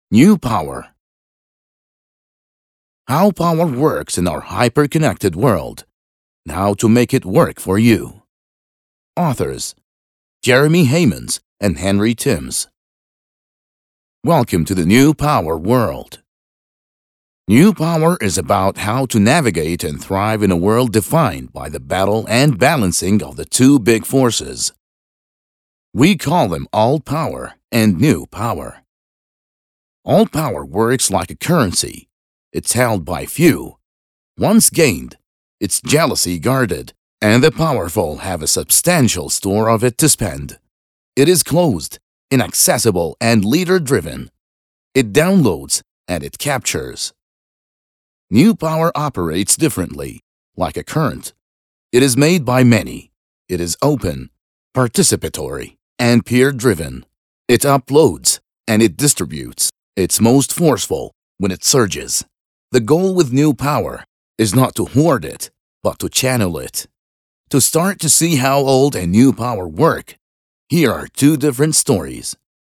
New Power. How power works in our hyper-connected world, and how to make it work for you. Authors Jeremy Hammonds and Henry Timms. Welcome to the New Power world. New Power is about how to navigate and thrive in a world defined by the battle and balancing of the two big forces. We call them old power and new power. Old power works like a currency. It's held by few. Once gained, it's jealously guarded, and the powerful have a substantial store of it to spend. It is closed, inaccessible, and leader-driven. It downloads and it captures. New power operates differently, like a current. It is made by many. It is open, participatory, and peer-driven. It uploads and it distributes. It's most forceful when it surges. The goal with new power is not to hoard it, but to channel it. To start to see how old and new power work, here are two different stories.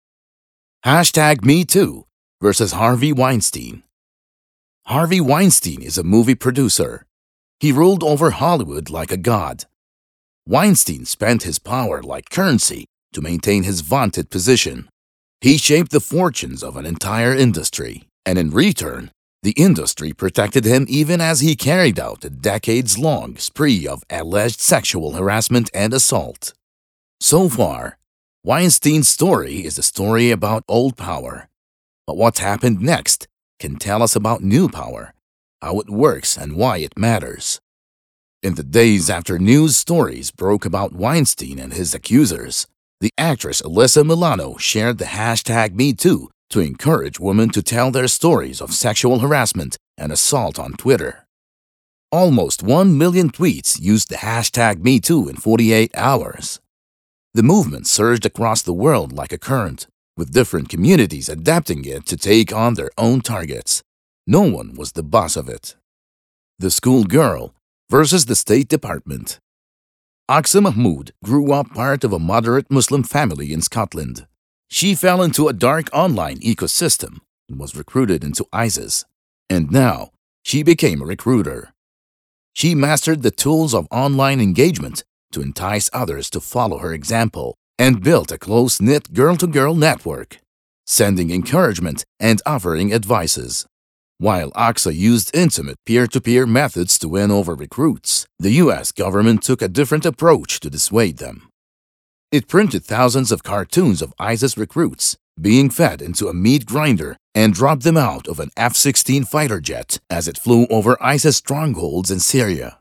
#MeToo versus Harvey Weinstein. Harvey Weinstein is a movie producer. He ruled over Hollywood like a god. Weinstein spent his power like currency to maintain his vaunted position. He shaped the fortunes of an entire industry, and in return, the industry protected him even as he carried out a decades-long spree of alleged sexual harassment and assault. So far, Weinstein's story is a story about old power. But what happened next can tell us about new power, how it works, and why it matters. In the days after news stories broke about Weinstein and his accusers, the actress Alyssa Milano shared the #MeToo to encourage women to tell their stories of sexual harassment and assault on Twitter. Almost 1 million tweets used the #MeToo in 48 hours. The movement surged across the world like a current, with different communities adapting it to take on their own targets. No one was the boss of it. The schoolgirl versus the State Department. Aqsa Mahmood grew up part of a moderate Muslim family in Scotland. She fell into a dark online ecosystem and was recruited into ISIS, and now she became a recruiter. She mastered the tools of online engagement to entice others to follow her example and built a close-knit girl-to-girl network, sending encouragement and offering advices. While Aqsa used intimate peer-to-peer methods to win over recruits, the U.S. government took a different approach to dissuade them. It printed thousands of cartoons of ISIS recruits being fed into a meat grinder and dropped them out of an F-16 fighter jet as it flew over ISIS strongholds in Syria.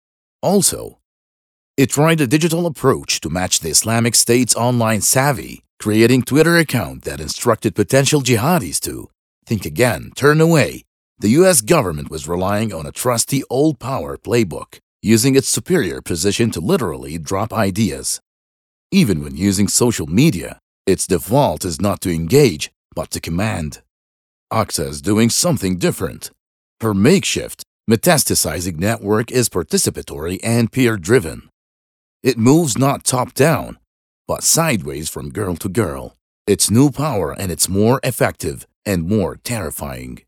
Also, it tried a digital approach to match the Islamic State's online savvy, creating Twitter account that instructed potential jihadis to think again, turn away. The U.S. government was relying on a trusty old power playbook, using its superior position to literally drop ideas. Even when using social media, its default is not to engage, but to command. Aqsa is doing something different. Her makeshift, metastasizing network is participatory and peer-driven. It moves not top-down, but sideways from girl to girl. It's new power and it's more effective and more terrifying.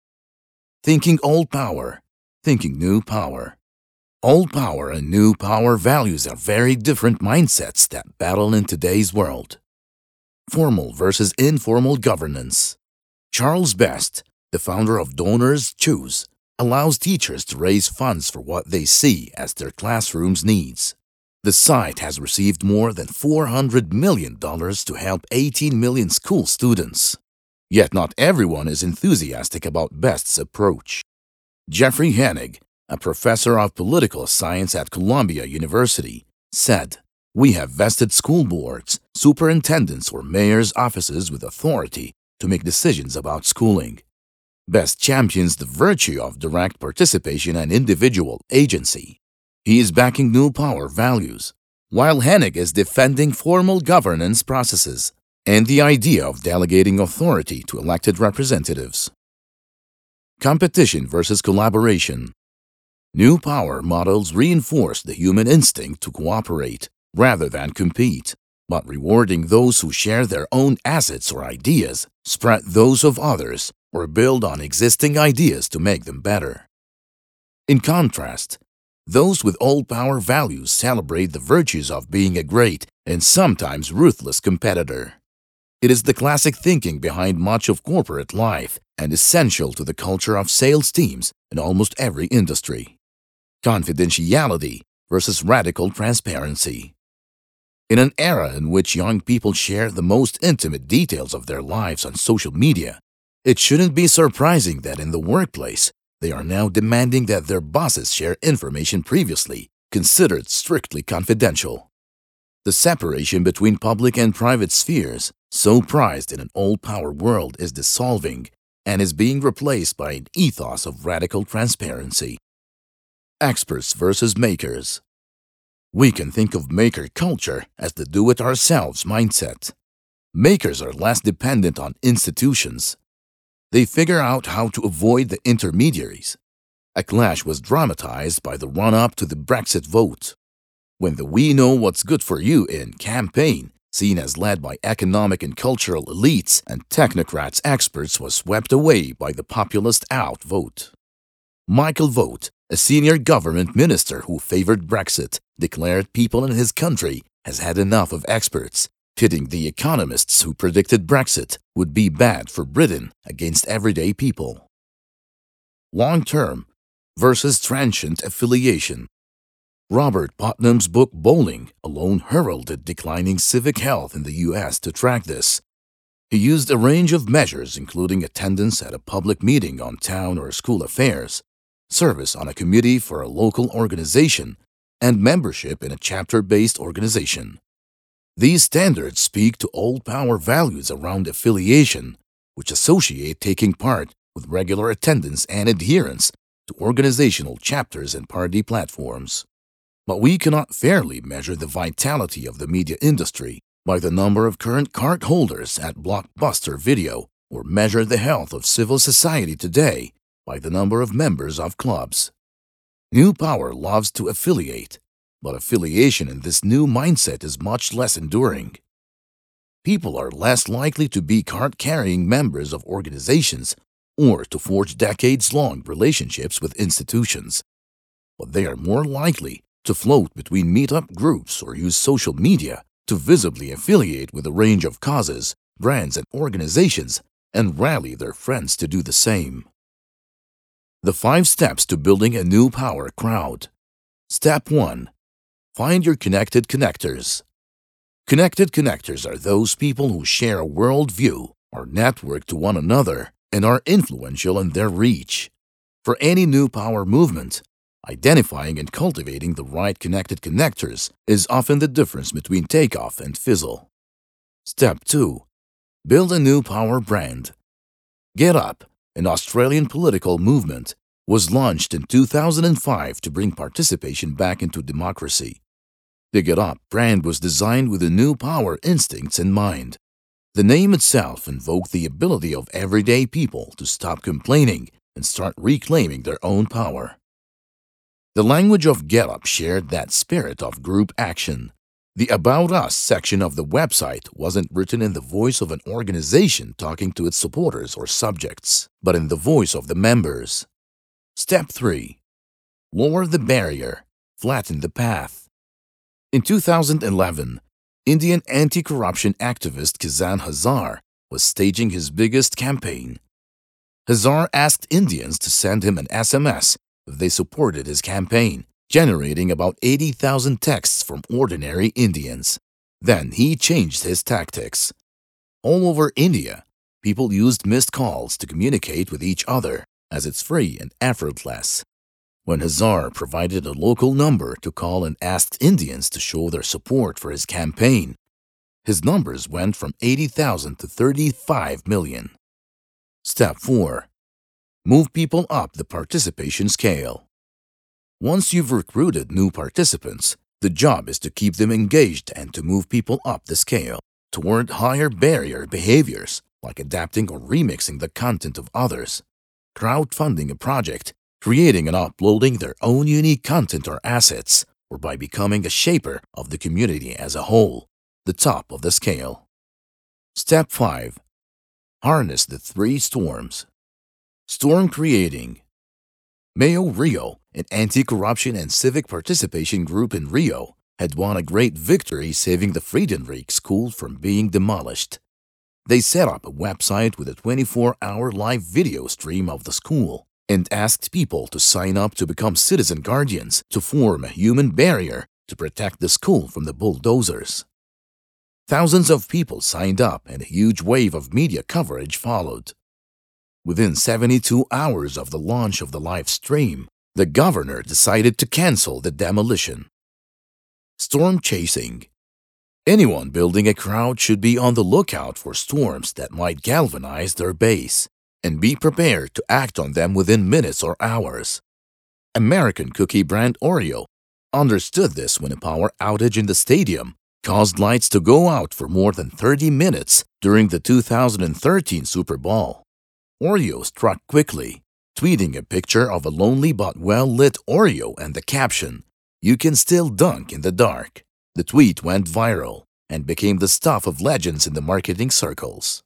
Thinking old power, thinking new power. Old power and new power values are very different mindsets that battle in today's world. Formal versus informal governance. Charles Best, the founder of Donors Choose, allows teachers to raise funds for what they see as their classroom's needs. The site has received more than $400 million to help 18 million school students. Yet not everyone is enthusiastic about Best's approach. Jeffrey Hennig, a professor of political science at Columbia University, said, "We have vested school boards, superintendents, or mayors' offices with authority to make decisions about schooling." Best champions the virtue of direct participation and individual agency. He is backing new power values, while Hennig is defending formal governance processes and the idea of delegating authority to elected representatives. Competition versus collaboration. New power models reinforce the human instinct to cooperate rather than compete. but rewarding those who share their own assets or ideas, spread those of others, or build on existing ideas to make them better. In contrast, those with old power values celebrate the virtues of being a great and sometimes ruthless competitor. It is the classic thinking behind much of corporate life and essential to the culture of sales teams in almost every industry. Confidentiality versus radical transparency. In an era in which young people share the most intimate details of their lives on social media, it shouldn't be surprising that in the workplace, they are now demanding that their bosses share information previously considered strictly confidential. The separation between public and private spheres, so prized in an old-power world, is dissolving and is being replaced by an ethos of radical transparency. Experts versus makers. We can think of maker culture as the do-it-ourselves mindset. Makers are less dependent on institutions. They figure out how to avoid the intermediaries. A clash was dramatized by the run-up to the Brexit vote, when the "we know what's good for you" in campaign, seen as led by economic and cultural elites and technocrats experts, was swept away by the populist out vote. Michael Vogt, a senior government minister who favored Brexit, declared people in his country has had enough of experts, pitting the economists who predicted Brexit would be bad for Britain against everyday people. Long-term versus transient affiliation. Robert Putnam's book Bowling alone heralded declining civic health in the U.S. to track this. He used a range of measures including attendance at a public meeting on town or school affairs, service on a committee for a local organization, and membership in a chapter-based organization. These standards speak to old power values around affiliation, which associate taking part with regular attendance and adherence to organizational chapters and party platforms. But we cannot fairly measure the vitality of the media industry by the number of current card holders at Blockbuster Video or measure the health of civil society today by the number of members of clubs. New power loves to affiliate, but affiliation in this new mindset is much less enduring. People are less likely to be card-carrying members of organizations or to forge decades-long relationships with institutions, but they are more likely to float between meetup groups or use social media to visibly affiliate with a range of causes, brands, and organizations and rally their friends to do the same. The 5 steps to building a new power crowd. Step 1. Find your connected connectors. Connected connectors are those people who share a worldview, are networked to one another, and are influential in their reach. For any new power movement, identifying and cultivating the right connected connectors is often the difference between takeoff and fizzle. Step 2. Build a new power brand. Get Up, an Australian political movement, was launched in 2005 to bring participation back into democracy. The Get Up brand was designed with the new power instincts in mind. The name itself invoked the ability of everyday people to stop complaining and start reclaiming their own power. The language of Get Up shared that spirit of group action. The About Us section of the website wasn't written in the voice of an organization talking to its supporters or subjects, but in the voice of the members. Step 3. Lower the barrier, flatten the path. In 2011, Indian anti-corruption activist Kazan Hazar was staging his biggest campaign. Hazar asked Indians to send him an SMS if they supported his campaign, generating about 80,000 texts from ordinary Indians. Then he changed his tactics. All over India, people used missed calls to communicate with each other, as it's free and effortless. When Hazar provided a local number to call and asked Indians to show their support for his campaign, his numbers went from 80,000 to 35 million. Step 4. Move people up the participation scale. Once you've recruited new participants, the job is to keep them engaged and to move people up the scale toward higher barrier behaviors like adapting or remixing the content of others, crowdfunding a project, creating and uploading their own unique content or assets, or by becoming a shaper of the community as a whole. the top of the scale. Step 5. Harness the three storms. Storm creating. Mayo Rio, an anti-corruption and civic participation group in Rio, had won a great victory saving the Friedenreich School from being demolished. They set up a website with a 24-hour live video stream of the school and asked people to sign up to become citizen guardians to form a human barrier to protect the school from the bulldozers. Thousands of people signed up and a huge wave of media coverage followed. Within 72 hours of the launch of the live stream, the governor decided to cancel the demolition. Storm chasing. Anyone building a crowd should be on the lookout for storms that might galvanize their base and be prepared to act on them within minutes or hours. American cookie brand Oreo understood this when a power outage in the stadium caused lights to go out for more than 30 minutes during the 2013 Super Bowl. Oreo struck quickly, tweeting a picture of a lonely but well-lit Oreo and the caption, "You can still dunk in the dark." The tweet went viral and became the stuff of legends in the marketing circles.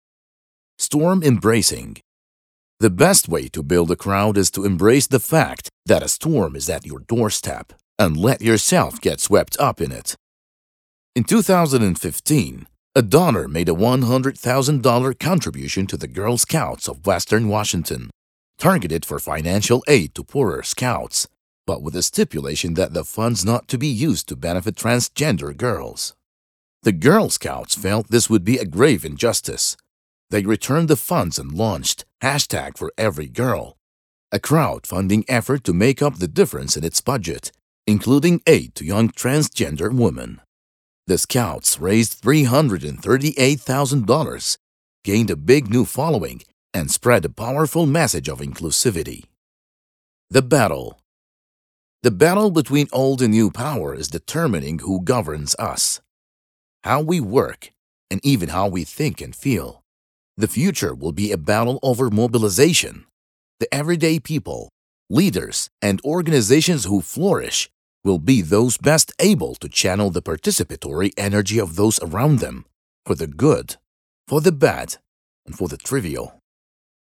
Storm embracing. The best way to build a crowd is to embrace the fact that a storm is at your doorstep and let yourself get swept up in it. In 2015, a donor made a $100,000 contribution to the Girl Scouts of Western Washington, targeted for financial aid to poorer scouts, but with a stipulation that the funds not to be used to benefit transgender girls. The Girl Scouts felt this would be a grave injustice. They returned the funds and launched #ForEveryGirl, a crowdfunding effort to make up the difference in its budget, including aid to young transgender women. The Scouts raised $338,000, gained a big new following, and spread a powerful message of inclusivity. The battle. The battle between old and new power is determining who governs us, how we work, and even how we think and feel. The future will be a battle over mobilization. The everyday people, leaders, and organizations who flourish will be those best able to channel the participatory energy of those around them for the good, for the bad, and for the trivial.